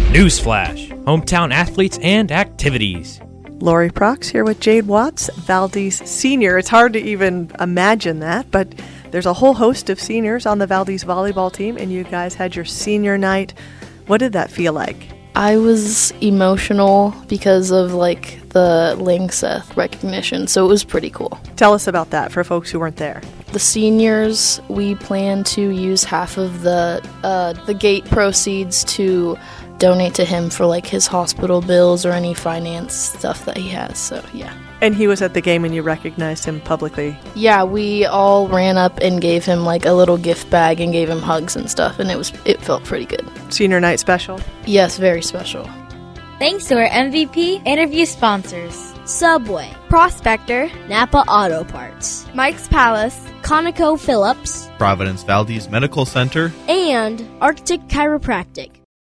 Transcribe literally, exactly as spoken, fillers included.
Newsflash, hometown athletes and activities. Lori Prox here with Jade Watts, Valdez senior. It's hard to even imagine that, but there's a whole host of seniors on the Valdez volleyball team, and you guys had your senior night. What did that feel like? I was emotional because of like the Langseth recognition, so it was pretty cool. Tell us about that for folks who weren't there. The seniors, we plan to use half of the uh, the gate proceeds to donate to him for like his hospital bills or any finance stuff that he has. So yeah. And he was at the game and you recognized him publicly. Yeah, we all ran up and gave him like a little gift bag and gave him hugs and stuff, and it was it felt pretty good. Senior night special? Yes, very special. Thanks to our M V P interview sponsors: Subway, Prospector, Napa Auto Parts, Mike's Palace, Conoco Phillips, Providence Valdez Medical Center, and Arctic Chiropractic.